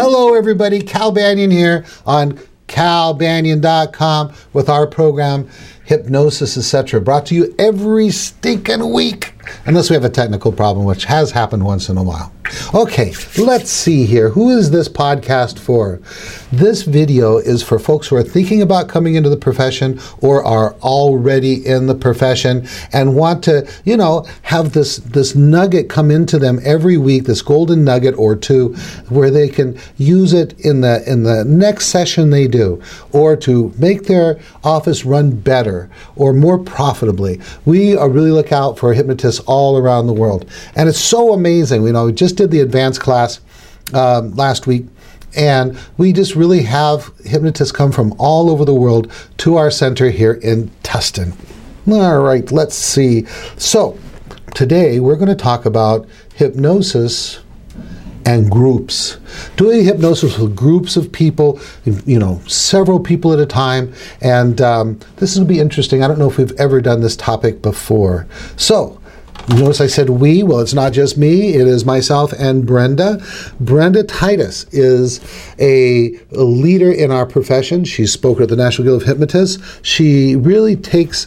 Hello, everybody. Cal Banyan here on calbanyan.com with our program, Hypnosis, etc., brought to you every stinking week, unless we have a technical problem, which has happened once in a while. Okay, let's see here. Who is this podcast for? This video is for folks who are thinking about coming into the profession or are already in the profession and want to, have this nugget come into them every week, this golden nugget or two, where they can use it in the next session they do, or to make their office run better or more profitably. We really look out for hypnotists all around the world. And it's so amazing. We just did the advanced class last week, and we just really have hypnotists come from all over the world to our center here in Tustin. All right, let's see. So today we're going to talk about hypnosis and groups. Doing hypnosis with groups of people, several people at a time. And this will be interesting. I don't know if we've ever done this topic before. So, notice I said we. Well, it's not just me. It is myself and Brenda. Brenda Titus is a leader in our profession. She's spoken at the National Guild of Hypnotists. She really takes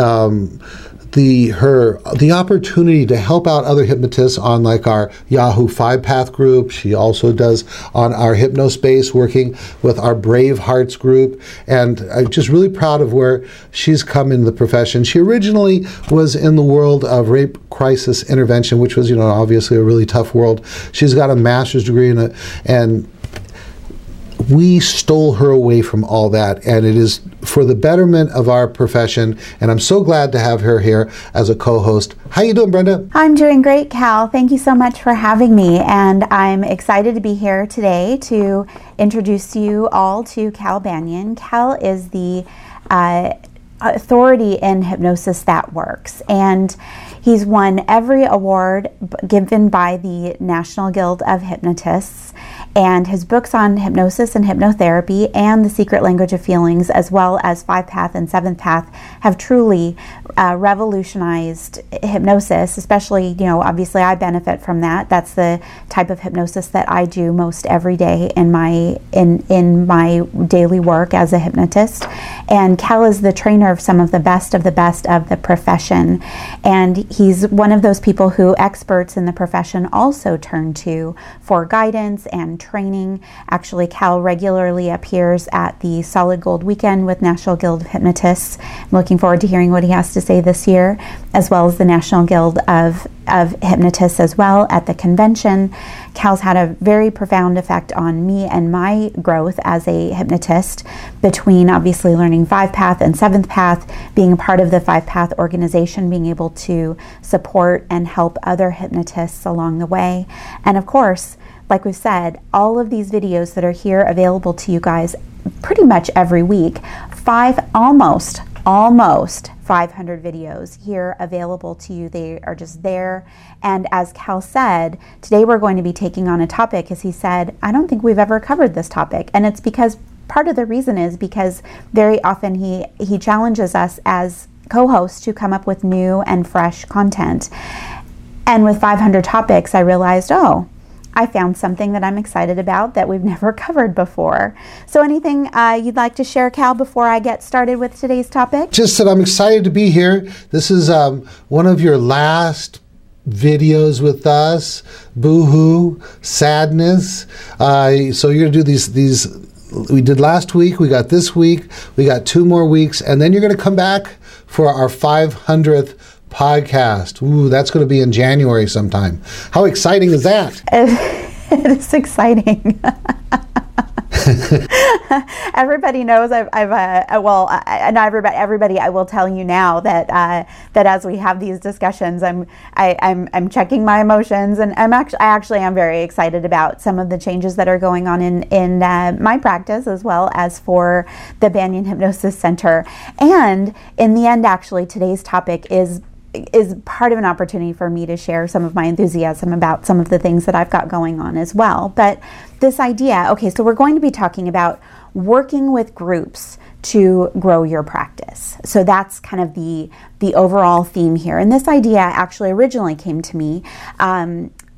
the opportunity to help out other hypnotists on like our Yahoo 5-Path group. She also does on our Hypnospace, working with our Brave Hearts group. And I'm just really proud of where she's come in the profession. She originally was in the world of rape crisis intervention, which was, obviously a really tough world. She's got a master's degree in it, and we stole her away from all that, and it is for the betterment of our profession, and I'm so glad to have her here as a co-host. How you doing, Brenda? I'm doing great, Cal. Thank you so much for having me, and I'm excited to be here today to introduce you all to Cal Banyan. Cal is the authority in hypnosis that works, and he's won every award given by the National Guild of Hypnotists, and his books on hypnosis and hypnotherapy and The Secret Language of Feelings, as well as 5-Path and 7-Path, have truly revolutionized hypnosis, especially, obviously I benefit from that. That's the type of hypnosis that I do most every day in my daily work as a hypnotist. And Cal is the trainer of some of the best of the profession. And he's one of those people who experts in the profession also turn to for guidance and training. Actually, Cal regularly appears at the Solid Gold Weekend with National Guild of Hypnotists. I'm looking forward to hearing what he has to say this year, as well as the National Guild of Hypnotists as well at the convention. Cal's had a very profound effect on me and my growth as a hypnotist, between obviously learning 5-Path and 7-Path, being a part of the 5-Path organization, being able to support and help other hypnotists along the way. And of course, like we've said, all of these videos that are here available to you guys pretty much every week, almost 500 videos here available to you. They are just there. And as Cal said, today we're going to be taking on a topic, as he said, I don't think we've ever covered this topic. And it's because part of the reason is because very often he challenges us as co-hosts to come up with new and fresh content. And with 500 topics, I realized, I found something that I'm excited about that we've never covered before. So anything you'd like to share, Cal, before I get started with today's topic? Just that I'm excited to be here. This is one of your last videos with us. Boo-hoo, sadness. So you're going to do these. We did last week, we got this week, we got 2 more weeks, and then you're going to come back for our 500th podcast. Ooh, that's going to be in January sometime. How exciting is that? It is exciting. Everybody knows not everybody. I will tell you now that as we have these discussions, I'm checking my emotions, and I actually am very excited about some of the changes that are going on in my practice, as well as for the Banyan Hypnosis Center. And in the end, actually, today's topic is part of an opportunity for me to share some of my enthusiasm about some of the things that I've got going on as well. But this idea, so we're going to be talking about working with groups to grow your practice. So that's kind of the overall theme here. And this idea actually originally came to me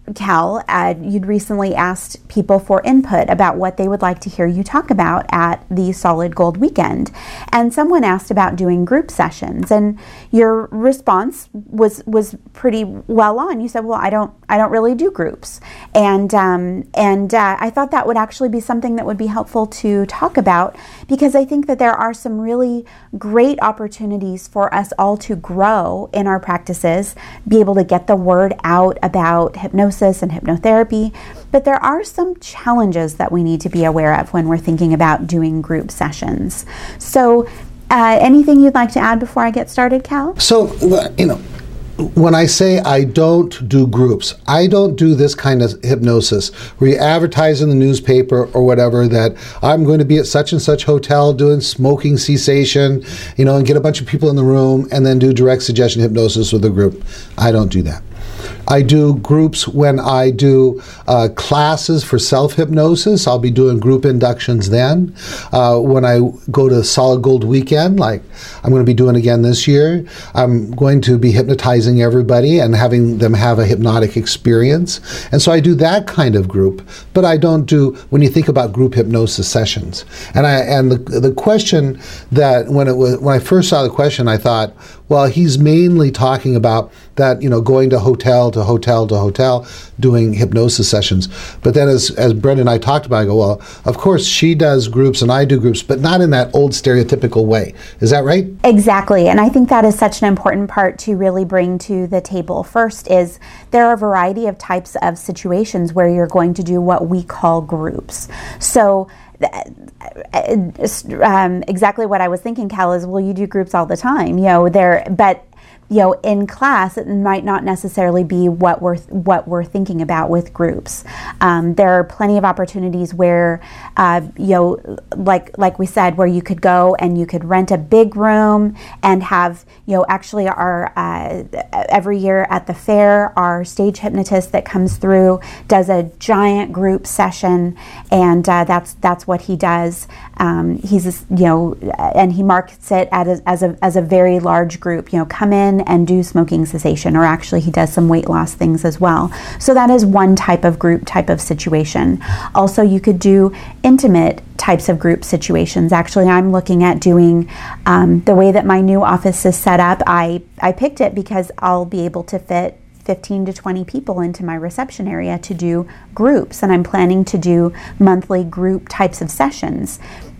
Cal, you'd recently asked people for input about what they would like to hear you talk about at the Solid Gold Weekend. And someone asked about doing group sessions, and your response was pretty well on. You said, well, I don't really do groups. And I thought that would actually be something that would be helpful to talk about, because I think that there are some really great opportunities for us all to grow in our practices, be able to get the word out about hypnosis and hypnotherapy, but there are some challenges that we need to be aware of when we're thinking about doing group sessions. So anything you'd like to add before I get started, Cal? So, when I say I don't do groups, I don't do this kind of hypnosis where you advertise in the newspaper or whatever that I'm going to be at such and such hotel doing smoking cessation, and get a bunch of people in the room and then do direct suggestion hypnosis with a group. I don't do that. I do groups when I do classes for self-hypnosis. I'll be doing group inductions then. When I go to Solid Gold Weekend, like I'm going to be doing again this year, I'm going to be hypnotizing everybody and having them have a hypnotic experience. And so I do that kind of group, but I don't do, when you think about group hypnosis sessions. And the question that, when I first saw the question, I thought, well, he's mainly talking about that, going to hotel to hotel to hotel, doing hypnosis sessions. But then as Brenda and I talked about, I go, well, of course she does groups and I do groups, but not in that old stereotypical way. Is that right? Exactly. And I think that is such an important part to really bring to the table. First is there are a variety of types of situations where you're going to do what we call groups. So exactly what I was thinking, Cal, is, well, you do groups all the time, but in class, it might not necessarily be what we're thinking about with groups. There are plenty of opportunities where, like we said, where you could go and you could rent a big room and have, actually every year at the fair, our stage hypnotist that comes through does a giant group session, and that's what he does. He's and he markets it as a very large group. Come in and do smoking cessation, or actually he does some weight loss things as well. So that is one type of group type of situation. Also, you could do intimate types of group situations. Actually, I'm looking at doing the way that my new office is set up. I picked it because I'll be able to fit 15 to 20 people into my reception area to do groups, and I'm planning to do monthly group types of sessions.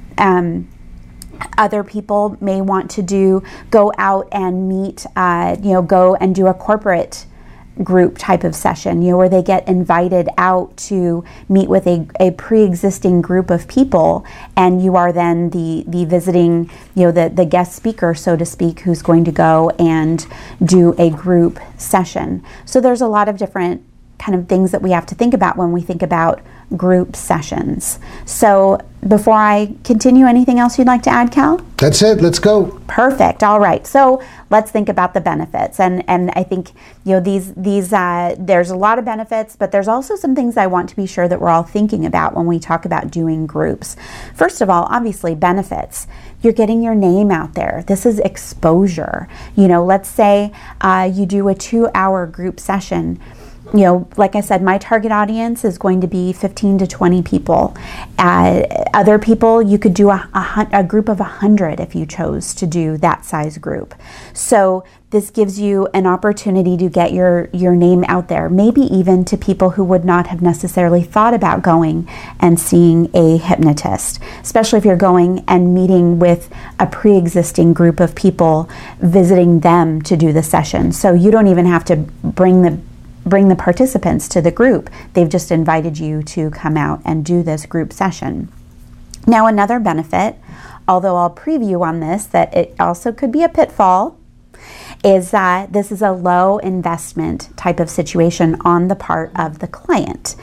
Other people may want to go out and meet, go and do a corporate group type of session, where they get invited out to meet with a pre-existing group of people, and you are then the visiting, the guest speaker, so to speak, who's going to go and do a group session. So there's a lot of different kind of things that we have to think about when we think about group sessions. So before I continue, anything else you'd like to add, Cal? That's it. Let's go. Perfect. All right. So let's think about the benefits. And I think, these there's a lot of benefits, but there's also some things I want to be sure that we're all thinking about when we talk about doing groups. First of all, obviously benefits. You're getting your name out there. This is exposure. Let's say you do a 2-hour group session. Like I said, my target audience is going to be 15 to 20 people. Other people, you could do a group of 100 if you chose to do that size group. So this gives you an opportunity to get your name out there, maybe even to people who would not have necessarily thought about going and seeing a hypnotist, especially if you're going and meeting with a pre-existing group of people, visiting them to do the session. So you don't even have to bring the participants to the group. They've just invited you to come out and do this group session. Now, another benefit, although I'll preview on this, that it also could be a pitfall, is that this is a low investment type of situation on the part of the client.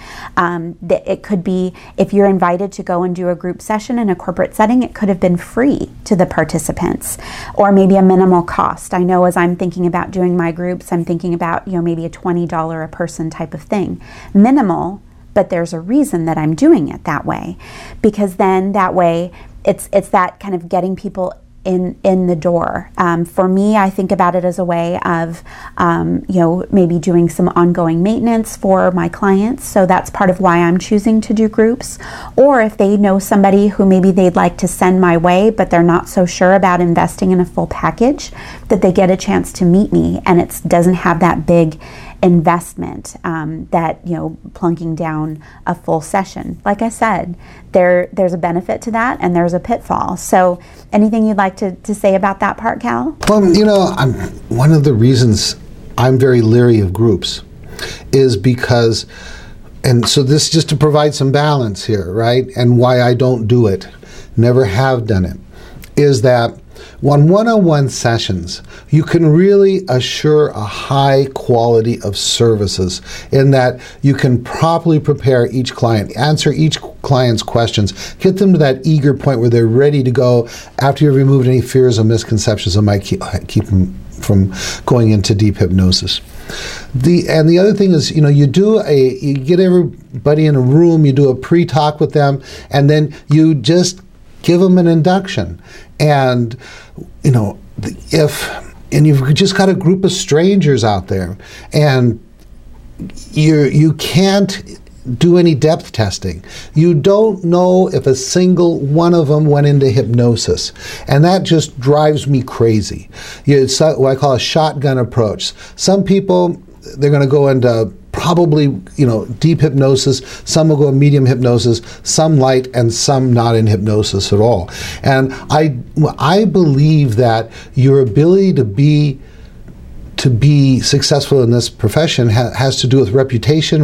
It could be, if you're invited to go and do a group session in a corporate setting, it could have been free to the participants, or maybe a minimal cost. I know as I'm thinking about doing my groups, I'm thinking about, maybe a $20 a person type of thing. Minimal, but there's a reason that I'm doing it that way, because then that way it's that kind of getting people in the door. For me, I think about it as a way of, maybe doing some ongoing maintenance for my clients. So that's part of why I'm choosing to do groups. Or if they know somebody who maybe they'd like to send my way, but they're not so sure about investing in a full package, that they get a chance to meet me, and it doesn't have that big investment that plunking down a full session. Like I said, there's a benefit to that, and there's a pitfall. So anything you'd like to say about that part, Cal? Well, one of the reasons I'm very leery of groups is because, and so this just to provide some balance here, right? And why I don't do it, never have done it, is that on one-on-one sessions, you can really assure a high quality of services in that you can properly prepare each client, answer each client's questions, get them to that eager point where they're ready to go after you've removed any fears or misconceptions that might keep them from going into deep hypnosis. The other thing is, you get everybody in a room, you do a pre-talk with them, and then you just give them an induction. And, and you've just got a group of strangers out there, and you can't do any depth testing. You don't know if a single one of them went into hypnosis. And that just drives me crazy. It's what I call a shotgun approach. Some people, they're going to go into probably, deep hypnosis. Some will go in medium hypnosis, some light, and some not in hypnosis at all. And I believe that your ability to be successful in this profession has to do with reputation.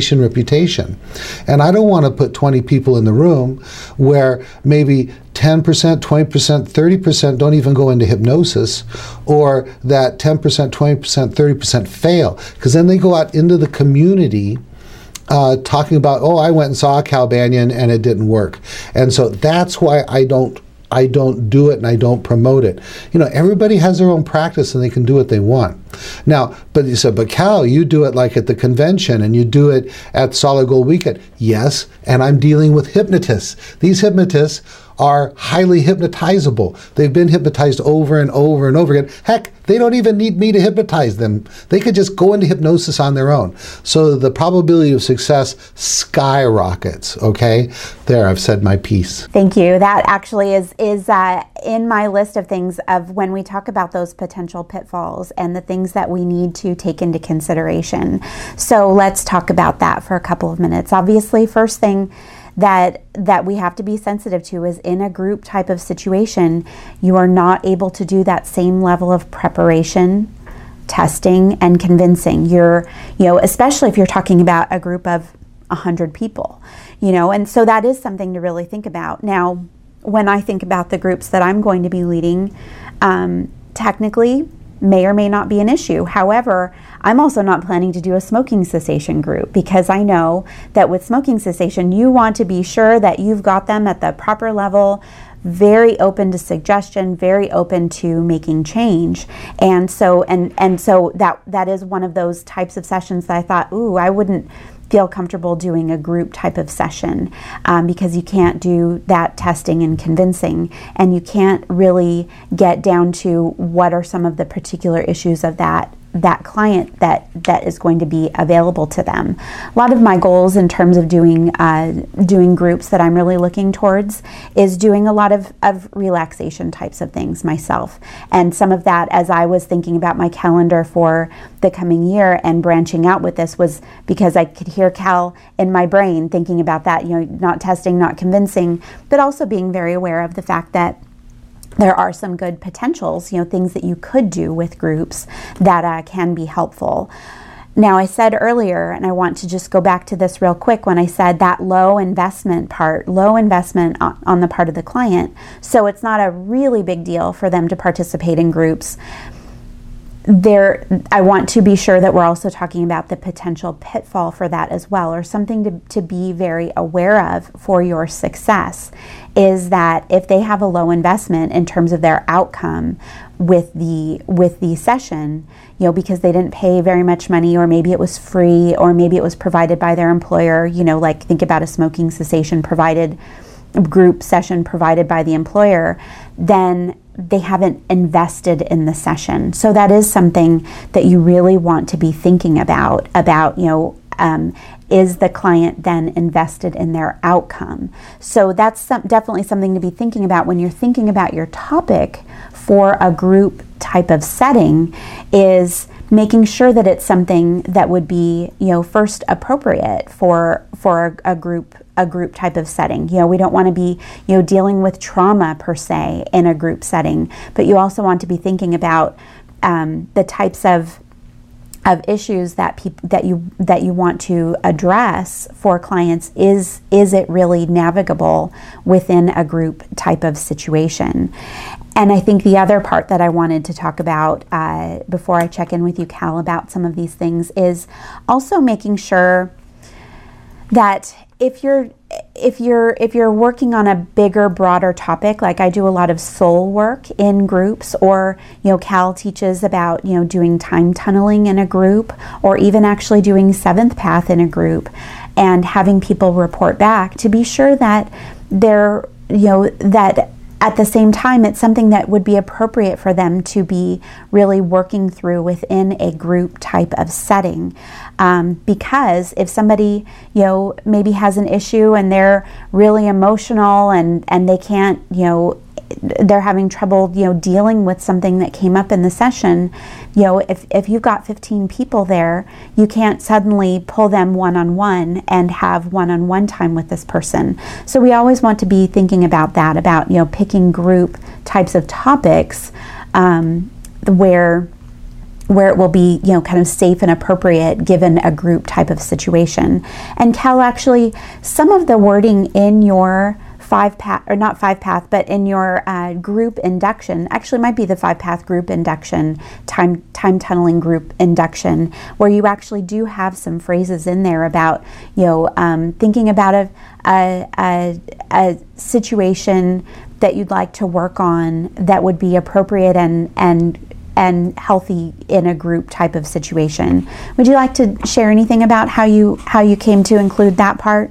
And I don't want to put 20 people in the room where maybe 10%, 20%, 30% don't even go into hypnosis, or that 10%, 20%, 30% fail, because then they go out into the community talking about, I went and saw Cal Banyan and it didn't work. And so that's why I don't do it and I don't promote it. Everybody has their own practice and they can do what they want. Now, but you said, but Cal, you do it like at the convention and you do it at Solid Gold Weekend. Yes, and I'm dealing with hypnotists. These hypnotists are highly hypnotizable. They've been hypnotized over and over and over again. Heck, they don't even need me to hypnotize them. They could just go into hypnosis on their own. So the probability of success skyrockets, okay? There, I've said my piece. Thank you. That actually is in my list of things of when we talk about those potential pitfalls and the things that we need to take into consideration. So let's talk about that for a couple of minutes. Obviously, first thing that we have to be sensitive to is in a group type of situation, you are not able to do that same level of preparation, testing, and convincing. Especially if you're talking about a group of 100 people, and so that is something to really think about. Now, when I think about the groups that I'm going to be leading, technically may or may not be an issue. However, I'm also not planning to do a smoking cessation group, because I know that with smoking cessation, you want to be sure that you've got them at the proper level, very open to suggestion, very open to making change. And so that is one of those types of sessions that I thought, I wouldn't feel comfortable doing a group type of session because you can't do that testing and convincing, and you can't really get down to what are some of the particular issues of that client that is going to be available to them. A lot of my goals in terms of doing groups that I'm really looking towards is doing a lot of relaxation types of things myself. And some of that, as I was thinking about my calendar for the coming year and branching out with this, was because I could hear Cal in my brain thinking about that, not testing, not convincing, but also being very aware of the fact that there are some good potentials, things that you could do with groups that can be helpful. Now, I said earlier, and I want to just go back to this real quick, when I said that low investment on the part of the client. So it's not a really big deal for them to participate in groups. I want to be sure that we're also talking about the potential pitfall for that as well, or something to be very aware of for your success, is that if they have a low investment in terms of their outcome with the session, because they didn't pay very much money, or maybe it was free, or maybe it was provided by their employer, like think about a smoking cessation group session provided by the employer, then they haven't invested in the session. So that is something that you really want to be thinking about, is the client then invested in their outcome? So that's definitely something to be thinking about when you're thinking about your topic for a group type of setting, is making sure that it's something that would be, first appropriate for a group type of setting. We don't want to be, dealing with trauma per se in a group setting, but you also want to be thinking about the types of issues that you want to address for clients. Is it really navigable within a group type of situation? And I think the other part that I wanted to talk about before I check in with you, Cal, about some of these things is also making sure that if you're working on a bigger, broader topic, like I do a lot of soul work in groups, or Cal teaches about doing time tunneling in a group, or even actually doing seventh path in a group, and having people report back, to be sure that they're that at the same time, it's something that would be appropriate for them to be really working through within a group type of setting. Because if somebody, maybe has an issue and they're really emotional and they can't, they're having trouble, dealing with something that came up in the session, if you've got 15 people there, you can't suddenly pull them one-on-one and have one-on-one time with this person. So we always want to be thinking about that, about, picking group types of topics where it will be, kind of safe and appropriate given a group type of situation. And Cal, actually, some of the wording in your but in your group induction, actually might be the 5-path group induction, time tunneling group induction, where you actually do have some phrases in there about, thinking about a situation that you'd like to work on that would be appropriate and healthy in a group type of situation. Would you like to share anything about how you came to include that part?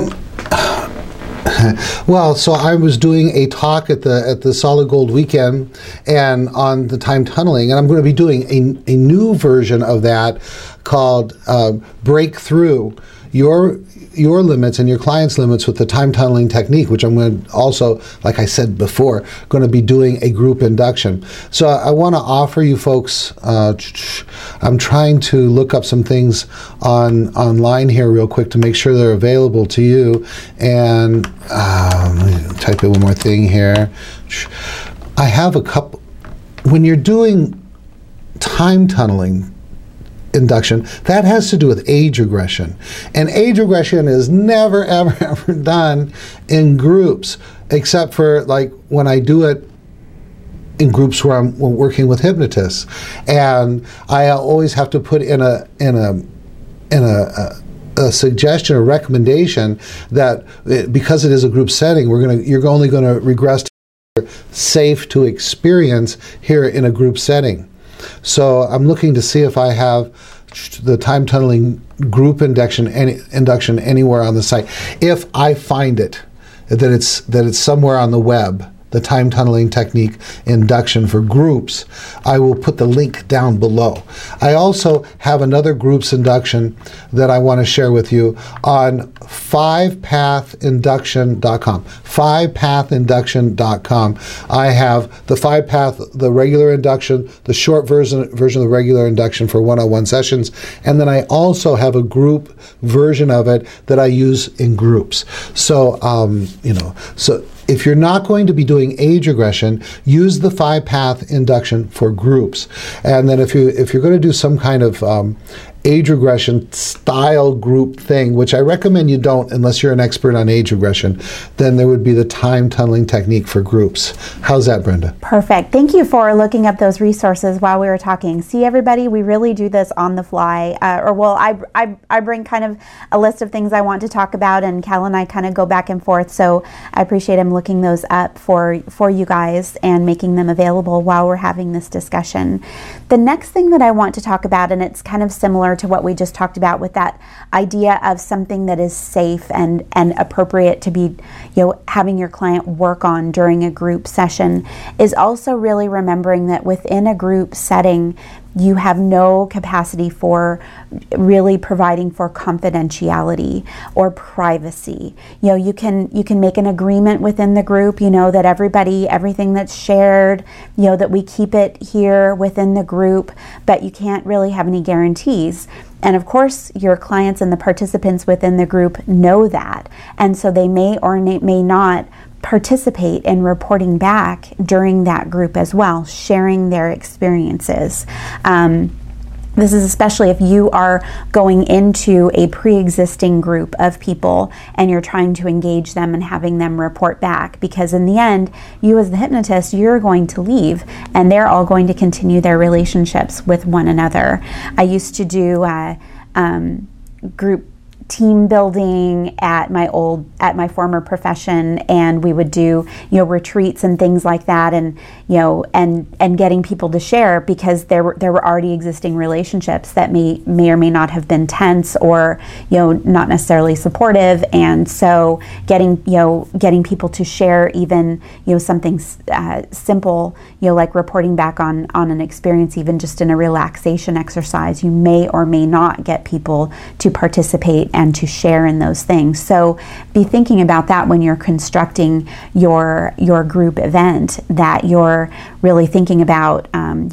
Well, so I was doing a talk at the Solid Gold weekend and on the time tunneling, and I'm going to be doing a new version of that called Breakthrough Your limits and your client's limits with the time tunneling technique, which I'm going to also, like I said before, going to be doing a group induction. So I want to offer you folks, I'm trying to look up some things online here real quick to make sure they're available to you. And let me type in one more thing here. I have a couple, when you're doing time tunneling induction, that has to do with age regression. And age regression is never, ever, ever done in groups, except for like when I do it in groups where I'm working with hypnotists. And I always have to put in a suggestion or recommendation that because it is a group setting, you're only going to regress to safe to experience here in a group setting. So I'm looking to see if I have the time tunneling group induction anywhere on the site. If I find it, that it's somewhere on the web, the time tunneling technique induction for groups, I will put the link down below. I also have another groups induction that I want to share with you on 5pathinduction.com. 5pathinduction.com. I have the 5-path, the regular induction, the short version of the regular induction for one-on-one sessions, and then I also have a group version of it that I use in groups. So, so if you're not going to be doing age regression, use the 5-path induction for groups. And then if you're going to do some kind of age regression style group thing, which I recommend you don't unless you're an expert on age regression, then there would be the time tunneling technique for groups. How's that, Brenda? Perfect. Thank you for looking up those resources while we were talking. See, everybody, we really do this on the fly. I bring kind of a list of things I want to talk about, and Cal and I kind of go back and forth. So I appreciate him looking those up for you guys and making them available while we're having this discussion. The next thing that I want to talk about, and it's kind of similar similar to what we just talked about with that idea of something that is safe and appropriate to be, having your client work on during a group session, is also really remembering that within a group setting, you have no capacity for really providing for confidentiality or privacy. You can make an agreement within the group, that everything that's shared, that we keep it here within the group, but you can't really have any guarantees. And of course, your clients and the participants within the group know that. And so they may or may not participate in reporting back during that group as well, sharing their experiences. This is especially if you are going into a pre-existing group of people and you're trying to engage them and having them report back, because in the end, you as the hypnotist, you're going to leave and they're all going to continue their relationships with one another. I used to do group team building at my former profession, and we would do retreats and things like that, and and getting people to share, because there were already existing relationships that may or may not have been tense or not necessarily supportive, and so getting people to share even something simple, like reporting back on an experience, even just in a relaxation exercise, you may or may not get people to participate and to share in those things. So be thinking about that when you're constructing your group event, that you're really thinking about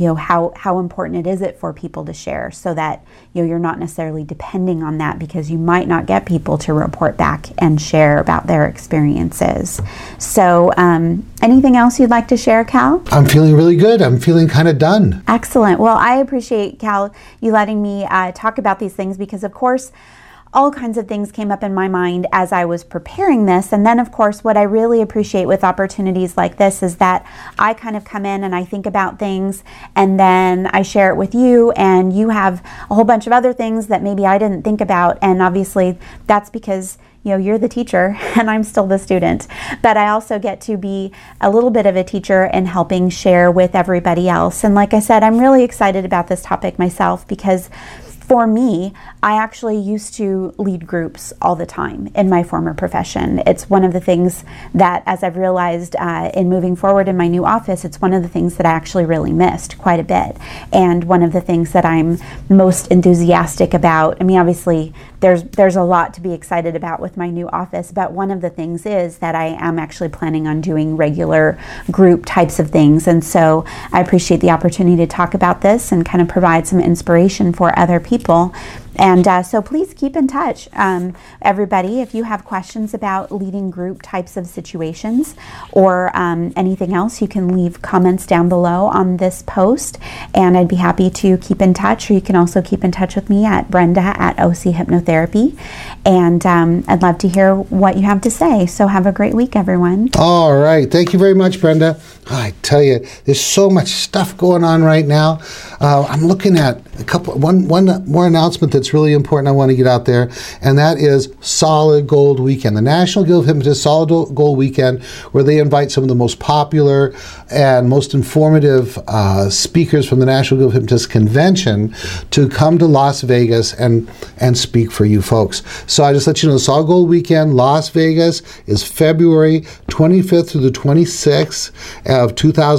how important is it for people to share, so that you're not necessarily depending on that, because you might not get people to report back and share about their experiences. So anything else you'd like to share, Cal? I'm feeling really good. I'm feeling kind of done. Excellent. Well, I appreciate, Cal, you letting me talk about these things, because of course all kinds of things came up in my mind as I was preparing this. And then, of course, what I really appreciate with opportunities like this is that I kind of come in and I think about things, and then I share it with you, and you have a whole bunch of other things that maybe I didn't think about. And obviously that's because you're the teacher and I'm still the student, but I also get to be a little bit of a teacher in helping share with everybody else. And like I said, I'm really excited about this topic myself, because for me, I actually used to lead groups all the time in my former profession. It's one of the things that, as I've realized in moving forward in my new office, it's one of the things that I actually really missed quite a bit. And one of the things that I'm most enthusiastic about, I mean, obviously there's a lot to be excited about with my new office, but one of the things is that I am actually planning on doing regular group types of things. And so I appreciate the opportunity to talk about this and kind of provide some inspiration for other people. And so please keep in touch. Everybody, if you have questions about leading group types of situations or anything else, you can leave comments down below on this post, and I'd be happy to keep in touch. Or you can also keep in touch with me at Brenda@OC Hypnotherapy, and I'd love to hear what you have to say. So have a great week, everyone. All right. Thank you very much, Brenda. I tell you, there's so much stuff going on right now. I'm looking at one more announcement that's really important I want to get out there, and that is Solid Gold Weekend, the National Guild of Hypnotists Solid Gold Weekend, where they invite some of the most popular and most informative speakers from the National Guild of Hypnotists Convention to come to Las Vegas and speak for you folks. So I just let you know, the Solid Gold Weekend, Las Vegas, is February 25th through the 26th of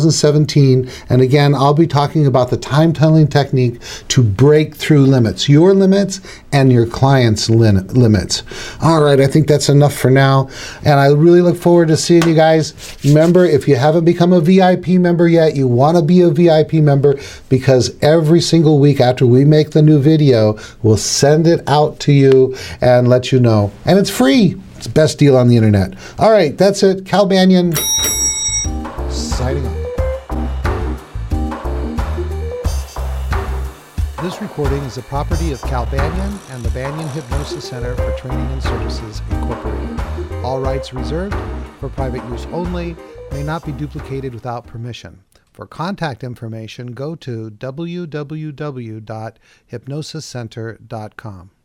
2017. And again, I'll be talking about the time tunneling technique to break through limits, your limits and your clients' limits. All right, I think that's enough for now. And I really look forward to seeing you guys. Remember, if you haven't become a VIP member yet, you want to be a VIP member, because every single week after we make the new video, we'll send it out to you and let you know. And it's free. It's the best deal on the internet. All right, that's it. Cal Banyan signing off. This recording is the property of Cal Banyan and the Banyan Hypnosis Center for Training and Services, Incorporated. All rights reserved, for private use only, may not be duplicated without permission. For contact information, go to www.hypnosiscenter.com.